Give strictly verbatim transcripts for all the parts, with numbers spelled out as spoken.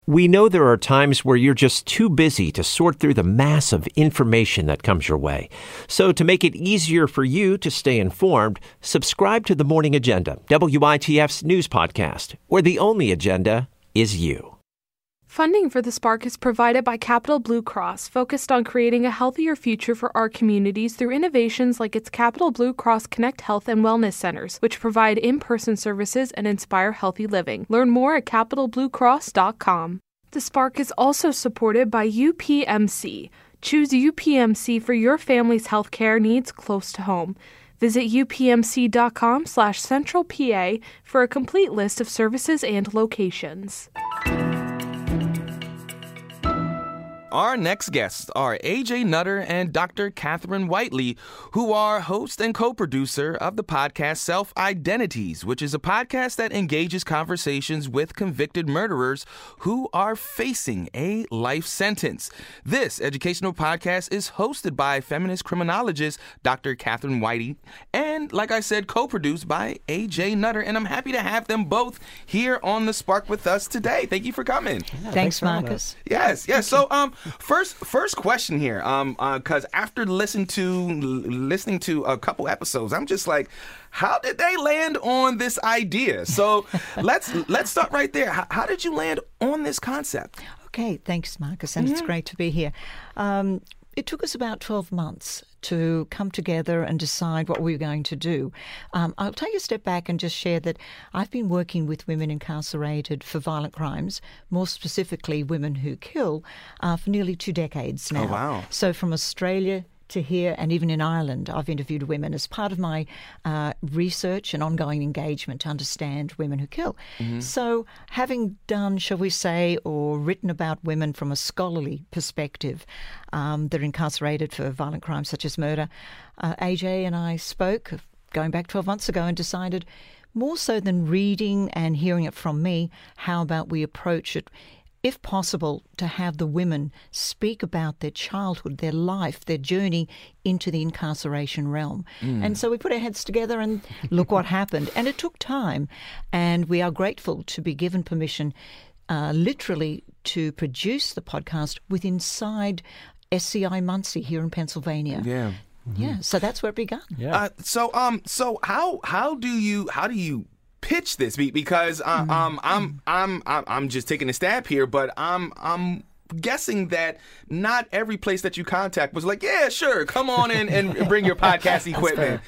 We know there are times where you're just too busy to sort through the mass of information that comes your way. So to make it easier for you to stay informed, subscribe to The Morning Agenda, W I T F's news podcast, where the only agenda is you. Funding for The Spark is provided by Capital Blue Cross, focused on creating a healthier future for our communities through innovations like its Capital Blue Cross Connect Health and Wellness Centers, which provide in-person services and inspire healthy living. Learn more at capital blue cross dot com. The Spark is also supported by U P M C. Choose U P M C for your family's healthcare needs close to home. Visit U P M C dot com slash central P A for a complete list of services and locations. Our next guests are A J Nutter and Doctor Catherine Whiteley, who are host and co-producer of the podcast Self-Identities, which is a podcast that engages conversations with convicted murderers who are facing a life sentence. This educational podcast is hosted by feminist criminologist Doctor Catherine Whiteley and, like I said, co-produced by A J Nutter. And I'm happy to have them both here on The Spark with us today. Thank you for coming. Yeah, thanks, thanks Marcus. Yes, yes. So, um, First, first question here, um, because uh, after listening to listening to a couple episodes, I'm just like, how did they land on this idea? So let's let's start right there. How, how did you land on this concept? Okay, thanks, Marcus, and mm-hmm. it's great to be here. Um, it took us about twelve months to come together and decide what we were going to do. Um, I'll take a step back and just share that I've been working with women incarcerated for violent crimes, more specifically women who kill, uh, for nearly two decades now. Oh, wow. So from Australia to here, and even in Ireland, I've interviewed women as part of my uh, research and ongoing engagement to understand women who kill. Mm-hmm. So having done, shall we say, or written about women from a scholarly perspective um, that are incarcerated for violent crimes such as murder, uh, A J and I spoke going back twelve months ago and decided, more so than reading and hearing it from me, how about we approach it, if possible, to have the women speak about their childhood, their life, their journey into the incarceration realm. Mm. And so we put our heads together and look what happened. And it took time. And we are grateful to be given permission uh, literally to produce the podcast with inside S C I Muncie here in Pennsylvania. Yeah. Mm-hmm. Yeah. So that's where it began. Yeah. Uh, so um so how how do you how do you pitch this, because uh, mm. um, I'm I'm I'm I'm just taking a stab here, but I'm I'm guessing that not every place that you contact was like, yeah, sure, come on in and bring your podcast equipment.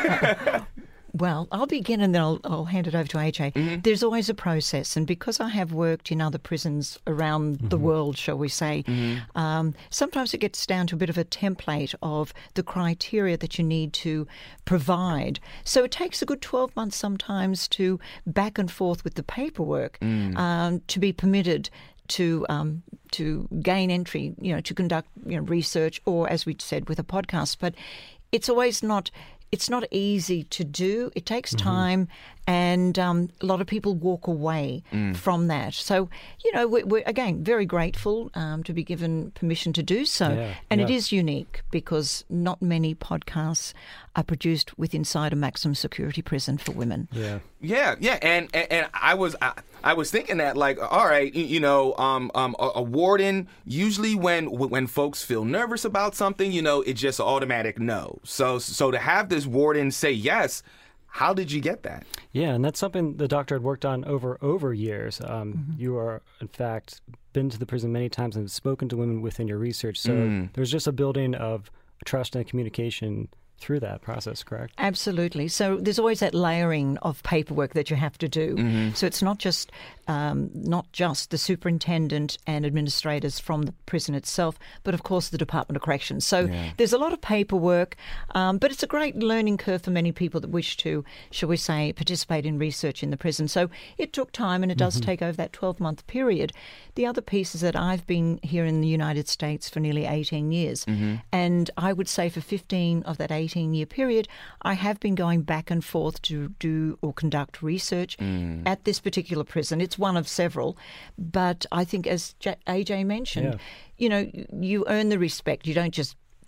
Well, I'll begin and then I'll, I'll hand it over to A J. Mm-hmm. There's always a process, and because I have worked in other prisons around mm-hmm. the world, shall we say, mm-hmm. um, sometimes it gets down to a bit of a template of the criteria that you need to provide. So it takes a good twelve months sometimes to back and forth with the paperwork mm. um, to be permitted to um, to gain entry, you know, to conduct you know research, or as we said with a podcast. But it's always not. It's not easy to do. It takes mm-hmm. time, and um, a lot of people walk away mm. from that. So, you know, we're, we're again very grateful um, to be given permission to do so. Yeah, and yeah. it is unique because not many podcasts are produced with inside a maximum security prison for women. Yeah, yeah, yeah. And and, and I was I, I was thinking that, like, all right, you, you know, um, um, a, a warden, usually when when folks feel nervous about something, you know, it's just an automatic no. So so to have this warden say yes. How did you get that? Yeah, and that's something the doctor had worked on over over years. Um, mm-hmm. You are, in fact, been to the prison many times and spoken to women within your research. So mm. there's just a building of trust and communication through that process, correct? Absolutely. So there's always that layering of paperwork that you have to do. Mm-hmm. So it's not just um, not just the superintendent and administrators from the prison itself, but of course the Department of Corrections. So yeah. there's a lot of paperwork, um, but it's a great learning curve for many people that wish to, shall we say, participate in research in the prison. So it took time, and it does mm-hmm. take over that twelve-month period. The other piece is that I've been here in the United States for nearly eighteen years, mm-hmm. and I would say for fifteen of that eighteen-year period, I have been going back and forth to do or conduct research mm. at this particular prison. It's one of several, but I think, as A J mentioned, yeah. you know, you earn the respect. You don't just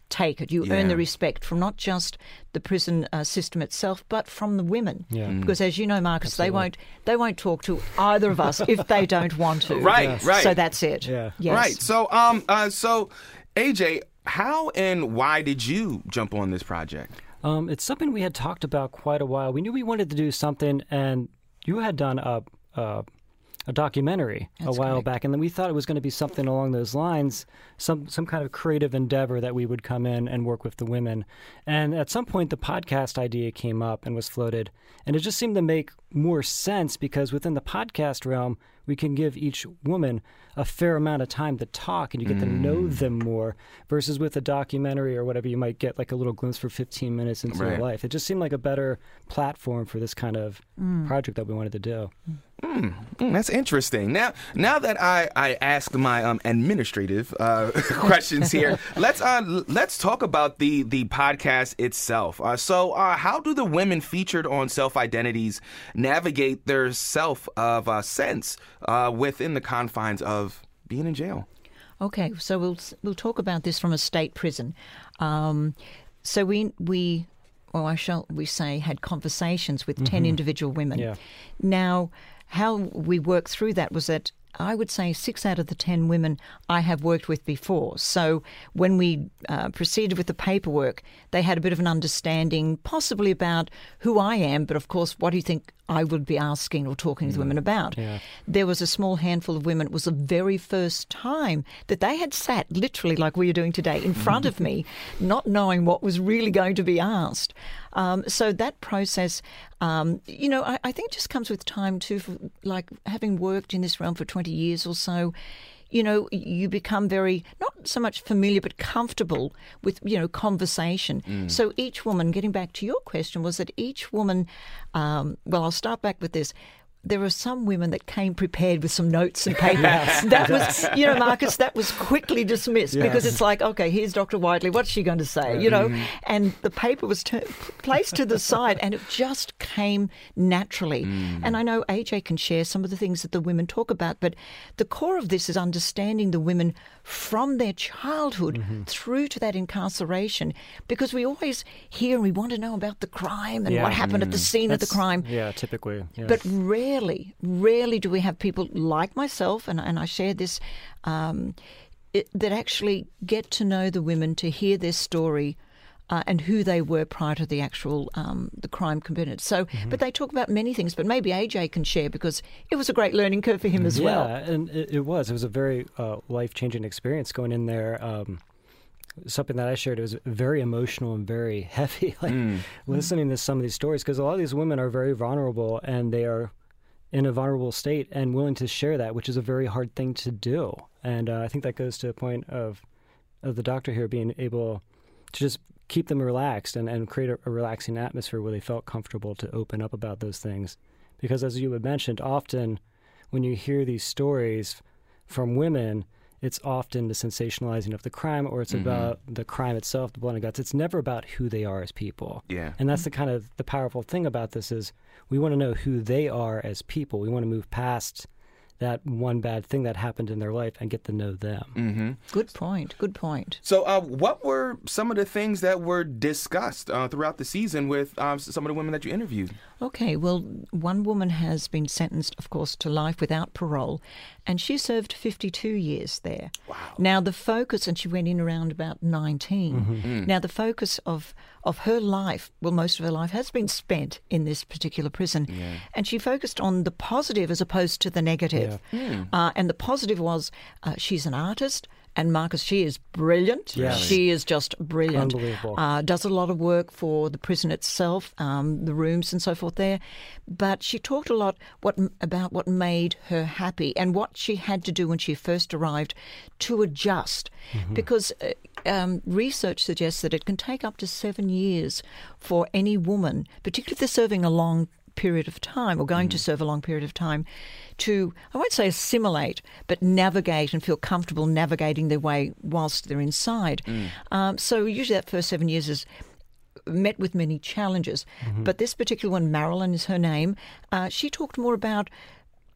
take it. You Yeah. earn the respect from not just the prison uh, system itself, but from the women. Yeah. Mm. Because as you know, Marcus, Absolutely. they won't they won't talk to either of us if they don't want to. Right, Yes. right. So that's it. Yeah. Yes. Right. So, um, uh, so, A J, how and why did you jump on this project? Um, it's something we had talked about quite a while. We knew we wanted to do something, and you had done a a, a documentary That's a while correct. back, and then we thought it was going to be something along those lines, some some kind of creative endeavor that we would come in and work with the women. And at some point, the podcast idea came up and was floated, and it just seemed to make more sense because within the podcast realm, we can give each woman a fair amount of time to talk and you get to know them more versus with a documentary or whatever, you might get like a little glimpse for fifteen minutes into Right. their life. It just seemed like a better platform for this kind of project that we wanted to do. Mm, that's interesting. Now, now that I, I asked my um, administrative uh, questions here, let's uh, l- let's talk about the the podcast itself. Uh, so, uh, how do the women featured on Self Identities navigate their self of uh, sense uh, within the confines of being in jail? Okay, so we'll we'll talk about this from a state prison. Um, so we we, well, I shall we say, had conversations with ten individual women. Yeah. Now, how we worked through that was that I would say six out of the ten women I have worked with before. So when we uh, proceeded with the paperwork, they had a bit of an understanding possibly about who I am, but of course, what do you think I would be asking or talking to women about? Yeah. There was a small handful of women. It was the very first time that they had sat literally like we are doing today in front of me, not knowing what was really going to be asked. Um, so that process, um, you know, I, I think just comes with time too, for, like having worked in this realm for twenty years or so. You know, you become very, not so much familiar, but comfortable with, you know, conversation. Mm. So each woman, getting back to your question, was that each woman, um, well, I'll start back with this. There are some women that came prepared with some notes and paper. That was, you know, Marcus, that was quickly dismissed because it's like, okay, here's Doctor Whiteley. What's she going to say? You know, and the paper was t- placed to the side and it just came naturally. And I know A J can share some of the things that the women talk about, but the core of this is understanding the women from their childhood Mm-hmm. through to that incarceration, because we always hear and we want to know about the crime and Yeah. what happened at the scene of the That's- crime. Yeah, typically. Yeah. But rarely, rarely do we have people like myself, and, and I share this, um, it, that actually get to know the women, to hear their story uh, and who they were prior to the actual um, the crime committed. So, but they talk about many things, but maybe A J can share because it was a great learning curve for him as yeah, well. and it, it was. It was a very uh, life-changing experience going in there. Um, something that I shared, it was very emotional and very heavy, like listening to some of these stories, because a lot of these women are very vulnerable and they are in a vulnerable state and willing to share that, which is a very hard thing to do. And uh, I think that goes to the point of of the doctor here being able to just keep them relaxed and, and create a, a relaxing atmosphere where they felt comfortable to open up about those things. Because as you had mentioned, often when you hear these stories from women, it's often the sensationalizing of the crime, or it's about the crime itself, the blood and guts. It's never about who they are as people. Yeah. And that's the kind of the powerful thing about this is we want to know who they are as people. We want to move past that one bad thing that happened in their life and get to know them. Mm-hmm. Good point. Good point. So, uh, what were some of the things that were discussed uh, throughout the season with um, some of the women that you interviewed? Okay, well, one woman has been sentenced, of course, to life without parole, and she served fifty-two years there. Wow. Now, the focus, and she went in around about nineteen. Mm-hmm. Now, the focus of, of her life, well, most of her life has been spent in this particular prison. Yeah. And she focused on the positive as opposed to the negative. Yeah. Uh, and the positive was uh, she's an artist. And Marcus, she is brilliant. Yes. She is just brilliant. Unbelievable. Uh, does a lot of work for the prison itself, um, the rooms and so forth there. But she talked a lot what about what made her happy and what she had to do when she first arrived to adjust. Mm-hmm. Because uh, um, research suggests that it can take up to seven years for any woman, particularly if they're serving a long period of time or going mm. to serve a long period of time, to, I won't say assimilate, but navigate and feel comfortable navigating their way whilst they're inside. Mm. Um, so usually that first seven years is met with many challenges. Mm-hmm. But this particular one, Marilyn is her name, uh, she talked more about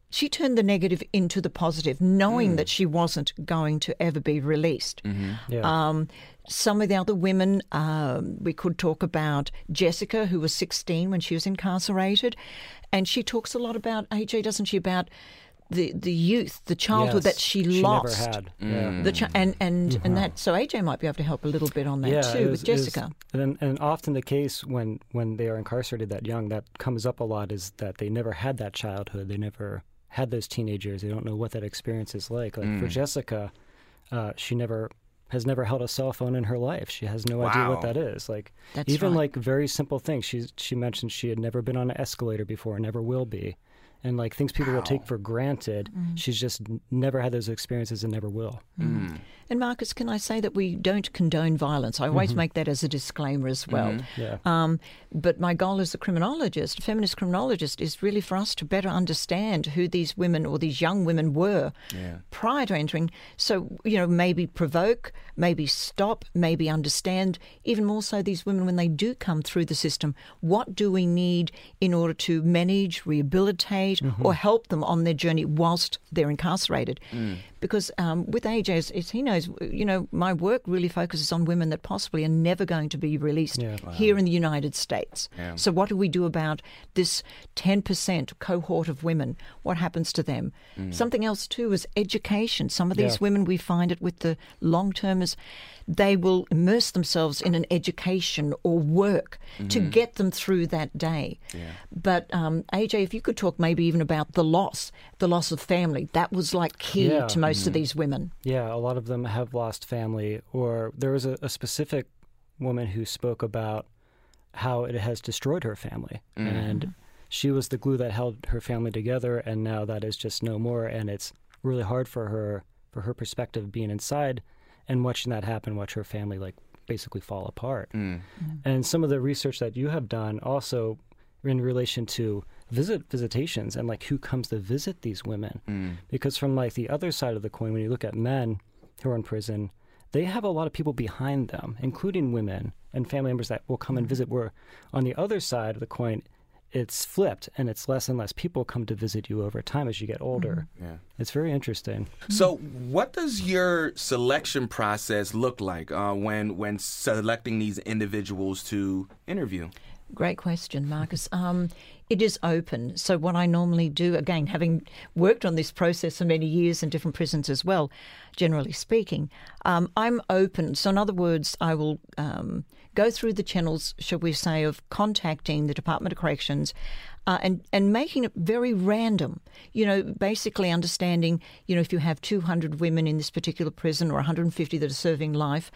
she turned the negative into the positive, knowing Mm. that she wasn't going to ever be released. Mm-hmm. Yeah. Um, some of the other women, um, we could talk about Jessica, who was sixteen when she was incarcerated. And she talks a lot about, A J, doesn't she, about the, the youth, the childhood Yes, that she, she lost. never had. Mm. Yeah. The chi- and and, and that so A J might be able to help a little bit on that yeah, too it with was- it was- Jessica. and, and often the case when, when they are incarcerated that young, that comes up a lot is that they never had that childhood. They never had those teenagers. They don't know what that experience is like. Like for Mm. Jessica, uh, she never has never held a cell phone in her life. She has no idea what Wow. that is. Like That's even right. like very simple things. She she mentioned she had never been on an escalator before, never will be. And like things people will take for granted, she's just n- never had those experiences and never will. Mm. And Marcus, can I say that we don't condone violence? I always make that as a disclaimer as well. Yeah. Um, but my goal as a criminologist, feminist criminologist, is really for us to better understand who these women or these young women were Yeah. prior to entering. So, you know, maybe provoke, maybe stop, maybe understand, even more so these women when they do come through the system, what do we need in order to manage, rehabilitate, or help them on their journey whilst they're incarcerated? Because um, with A J, as, as he knows, you know, my work really focuses on women that possibly are never going to be released Yeah. here in the United States. Yeah. So what do we do about this ten percent cohort of women? What happens to them? Something else too is education. Some of these Yeah. women, we find it with the long-termers, they will immerse themselves in an education or work to get them through that day. Yeah. But um, A J, if you could talk maybe even about the loss, the loss of family, that was like key Yeah. to most of these women. Yeah, a lot of them have lost family, or there was a, a specific woman who spoke about how it has destroyed her family. And she was the glue that held her family together, and now that is just no more. And it's really hard for her, for her perspective, being inside and watching that happen, watch her family like basically fall apart. Mm. And some of the research that you have done also in relation to visit visitations and like who comes to visit these women. Mm. Because from like the other side of the coin, when you look at men who are in prison, they have a lot of people behind them, including women and family members that will come and visit. Where on the other side of the coin, it's flipped, and it's less and less people come to visit you over time as you get older. Yeah. It's very interesting. So, what does your selection process look like uh, when when selecting these individuals to interview? Great question, Marcus. Um, it is open. So what I normally do, again, having worked on this process for many years in different prisons as well, generally speaking, um, I'm open. So in other words, I will um, go through the channels, shall we say, of contacting the Department of Corrections uh, and, and making it very random. You know, basically understanding, you know, if you have two hundred women in this particular prison or one hundred fifty that are serving life,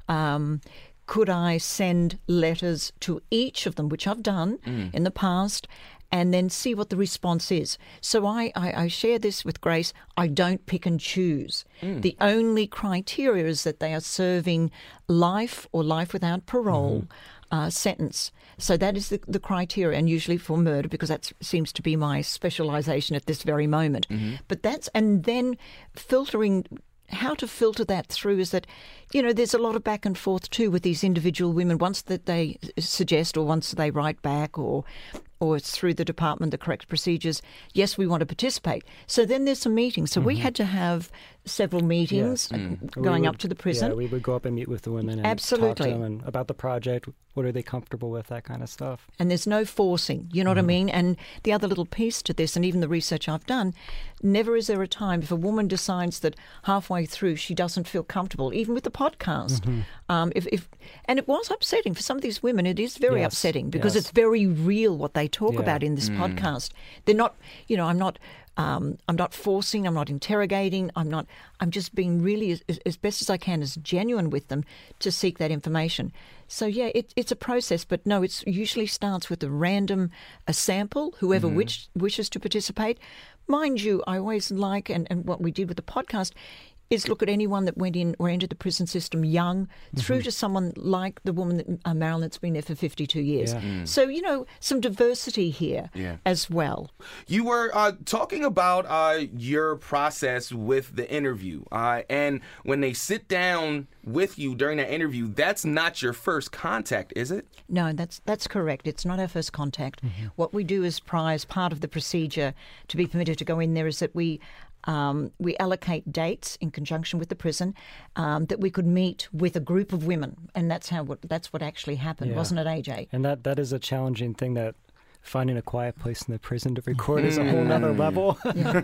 um, could I send letters to each of them, which I've done mm. in the past, and then see what the response is. So I, I, I share this with Grace. I don't pick and choose. Mm. The only criteria is that they are serving life or life without parole mm-hmm. uh, sentence. So that is the, the criteria, and usually for murder, because that seems to be my specialization at this very moment. Mm-hmm. But that's, and then filtering, how to filter that through is that, you know, there's a lot of back and forth too with these individual women. Once that they suggest or once they write back or or it's through the department, the correct procedures, yes, we want to participate. So then there's some meetings. So mm-hmm. we had to have several meetings yes. mm. going would, up to the prison. Yeah, we would go up and meet with the women and Absolutely. talk to them and about the project, what are they comfortable with, that kind of stuff. And there's no forcing, you know mm-hmm. what I mean? And the other little piece to this, and even the research I've done, never is there a time if a woman decides that halfway through she doesn't feel comfortable, even with the podcast. Mm-hmm. Um, if, if and it was upsetting for some of these women. It is very yes. upsetting because yes. it's very real what they talk yeah. about in this mm. podcast. They're not, you know, I'm not, um, I'm not forcing, I'm not interrogating, I'm not, I'm just being really as, as best as I can, as genuine with them to seek that information. So yeah, it, it's a process, but no, it usually starts with a random, a sample, whoever mm-hmm. wish, wishes to participate. Mind you, I always like, and, and what we did with the podcast is look at anyone that went in or entered the prison system young through mm-hmm. to someone like the woman, that, uh, Marilyn, that's been there for fifty-two years. Yeah. Mm. So, you know, some diversity here yeah. as well. You were uh, talking about uh, your process with the interview. Uh, and when they sit down with you during that interview, that's not your first contact, is it? No, that's that's correct. It's not our first contact. Mm-hmm. What we do is prior, as part of the procedure to be permitted decided to go in there is that we um, we allocate dates in conjunction with the prison um, that we could meet with a group of women, and that's how what, that's what actually happened, yeah. wasn't it, A J? And that that is a challenging thing, that finding a quiet place in the prison to record is a whole nother level.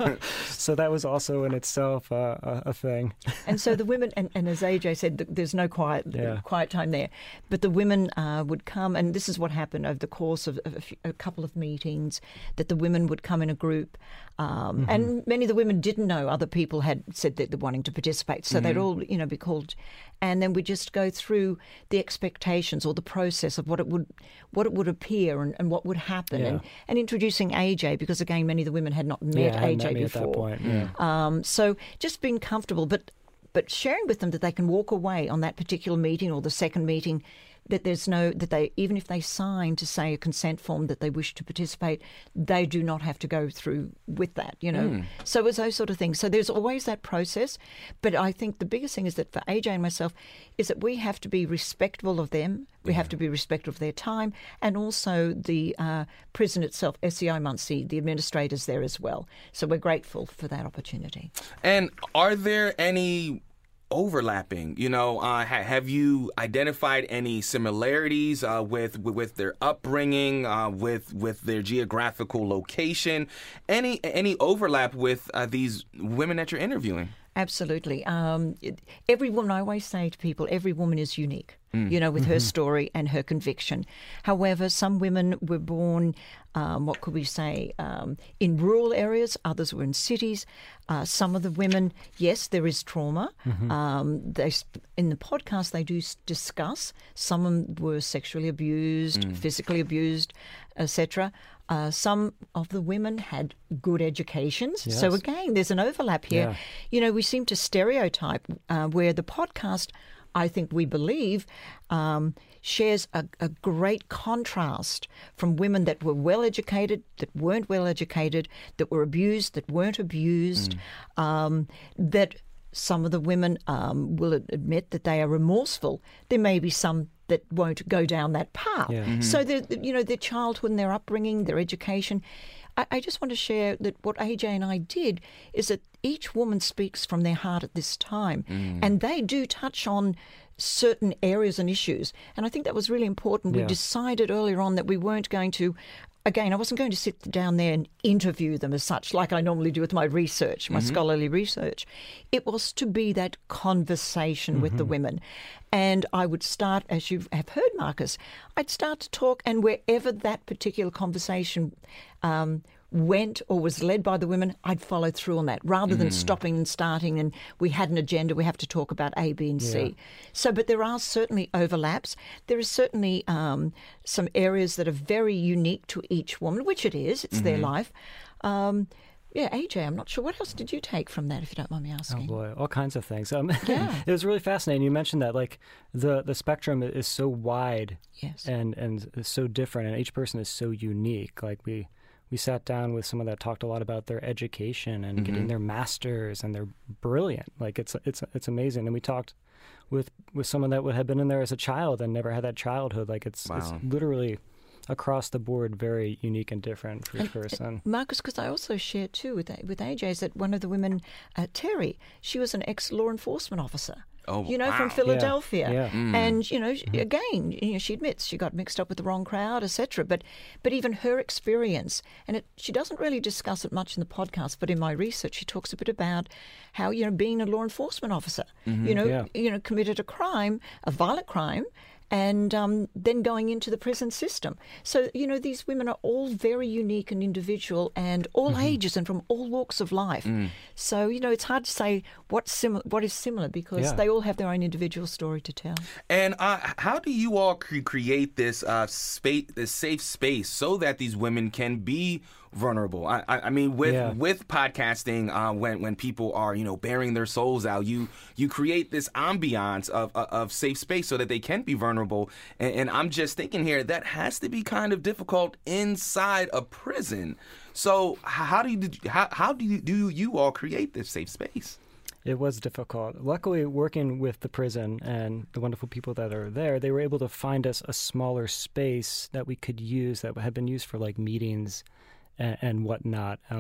So that was also in itself uh, a, a thing. And so the women, and, and as A J said, there's no quiet yeah. quiet time there. But the women uh, would come, and this is what happened over the course of, of a, few, a couple of meetings, that the women would come in a group. Um, mm-hmm. And many of the women didn't know other people had said that they're wanting to participate. So mm-hmm. they'd all, you know, be called. And then we just go through the expectations or the process of what it would what it would appear and, and what would happen. Yeah. And, and introducing A J, because, again, many of the women had not met yeah, A J met me before. At that point. Yeah. Um, so just being comfortable, but but sharing with them that they can walk away on that particular meeting or the second meeting, that there's no, that they, even if they sign to say a consent form that they wish to participate, they do not have to go through with that, you know. Mm. So it's those sort of things. So there's always that process. But I think the biggest thing is that for A J and myself is that we have to be respectful of them. We yeah. have to be respectful of their time, and also the uh, prison itself, S E I Muncie, the administrators there as well. So we're grateful for that opportunity. And are there any overlapping, you know, uh, ha- have you identified any similarities uh, with, with with their upbringing, uh, with with their geographical location, any any overlap with uh, these women that you're interviewing? Absolutely. Um, every woman, I always say to people, every woman is unique, mm. you know, with mm-hmm. her story and her conviction. However, some women were born, um, what could we say, um, in rural areas, others were in cities. Uh, some of the women, yes, there is trauma. Mm-hmm. Um, they, in the podcast, they do discuss. Some of them were sexually abused, mm. physically abused, et cetera. Uh, some of the women had good educations. Yes. So again, there's an overlap here. Yeah. You know, we seem to stereotype uh, where the podcast, I think we believe, um, shares a, a great contrast from women that were well educated, that weren't well educated, that were abused, that weren't abused, mm. um, that some of the women um, will admit that they are remorseful. There may be some that won't go down that path. Yeah. Mm-hmm. So, you know, their childhood and their upbringing, their education. I, I just want to share that what A J and I did is that each woman speaks from their heart at this time, mm. and they do touch on certain areas and issues. And I think that was really important. Yeah. We decided earlier on that we weren't going to, again, I wasn't going to sit down there and interview them as such, like I normally do with my research, my mm-hmm. scholarly research. It was to be that conversation mm-hmm. with the women. And I would start, as you have heard, Marcus, I'd start to talk, and wherever that particular conversation um, went or was led by the women, I'd follow through on that, rather than mm. stopping and starting and we had an agenda, we have to talk about A, B and C. Yeah. So, but there are certainly overlaps. There is certainly um, some areas that are very unique to each woman, which it is. It's mm-hmm. their life. Um, yeah, A J, I'm not sure. What else did you take from that, if you don't mind me asking? Oh, boy, all kinds of things. Um, yeah. It was really fascinating. You mentioned that, like, the, the spectrum is so wide yes. and, and so different, and each person is so unique. Like, we... We sat down with someone that talked a lot about their education and mm-hmm. getting their masters, and they're brilliant. Like it's it's it's amazing. And we talked with with someone that would have been in there as a child and never had that childhood. Like it's, wow. it's literally across the board very unique and different for each person. Uh, Marcus, because I also shared too with with A J is that one of the women, uh, Terry, she was an ex-law enforcement officer. Oh, you know, wow. from Philadelphia. Yeah, yeah. Mm. And, you know, mm-hmm. again, you know, she admits she got mixed up with the wrong crowd, et cetera. But but even her experience, and it, she doesn't really discuss it much in the podcast, but in my research she talks a bit about how, you know, being a law enforcement officer, mm-hmm. you know, yeah. you know, committed a crime, a violent crime, and um, then going into the prison system. So, you know, these women are all very unique and individual and all mm-hmm. ages and from all walks of life. Mm. So, you know, it's hard to say what's sim- what is similar because yeah. they all have their own individual story to tell. And uh, how do you all cre- create this uh, space, this safe space so that these women can be vulnerable? I, I, I mean, with yeah. with podcasting, uh, when when people are, you know, bearing their souls out, you you create this ambiance of of, of safe space so that they can be vulnerable. And, and I'm just thinking here that has to be kind of difficult inside a prison. So how do you how how do you do you all create this safe space? It was difficult. Luckily, working with the prison and the wonderful people that are there, they were able to find us a smaller space that we could use that had been used for like meetings and, and whatnot. Um,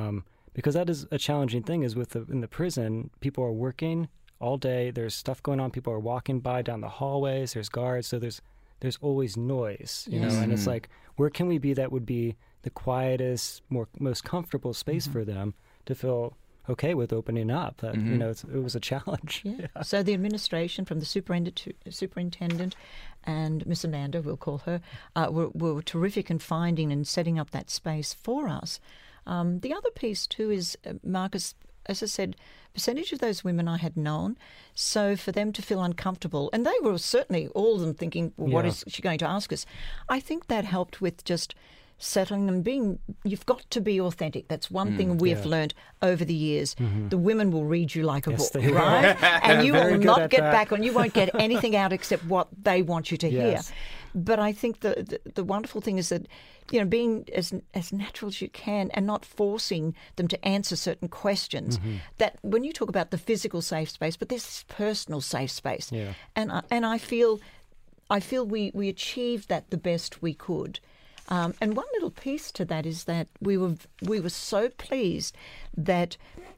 because that is a challenging thing. Is with the, in the prison, people are working all day. There's stuff going on. People are walking by down the hallways. There's guards. So there's there's always noise, you yes. know. And it's like, where can we be that would be the quietest, more most comfortable space mm-hmm. for them to feel okay with opening up? That mm-hmm. you know, it's, it was a challenge. Yeah. yeah. So the administration, from the superintendent, superintendent and Miss Amanda, we'll call her, uh, were, were terrific in finding and setting up that space for us. Um, the other piece too is, uh, Marcus, as I said, percentage of those women I had known. So for them to feel uncomfortable, and they were certainly all of them thinking, well, what yeah. is she going to ask us? I think that helped with just settling them, being, you've got to be authentic. That's one mm, thing we've yeah. learned over the years. Mm-hmm. The women will read you like a yes, book, right? And you will not get that. back on, you won't get anything out except what they want you to yes. hear. But I think the, the the wonderful thing is that, you know, being as as natural as you can and not forcing them to answer certain questions. Mm-hmm. That when you talk about the physical safe space, but there's this personal safe space. Yeah. And I, and I feel I feel we, we achieved that the best we could. Um, and one little piece to that is that we were we were so pleased that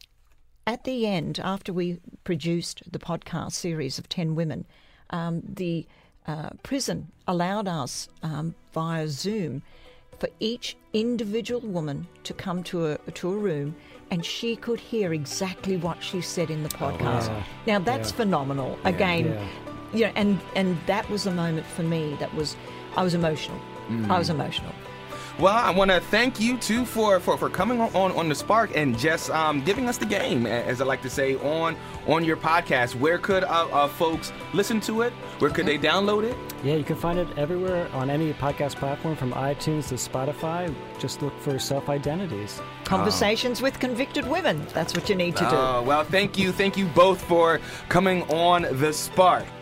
at the end, after we produced the podcast series of ten women, um, the uh, prison allowed us um, via Zoom for each individual woman to come to a to a room, and she could hear exactly what she said in the podcast. Oh, wow. Now that's yeah. phenomenal. Again, yeah. you know, and and that was a moment for me that was I was emotional. Mm. I was emotional. Well, I want to thank you, too, for, for, for coming on, on, on The Spark and just um, giving us the game, as I like to say, on on your podcast. Where could uh, uh, folks listen to it? Where could they download it? Yeah, you can find it everywhere on any podcast platform, from iTunes to Spotify. Just look for Self-Identities. Conversations oh. with Convicted Women. That's what you need to do. Oh, well, thank you. Thank you both for coming on The Spark.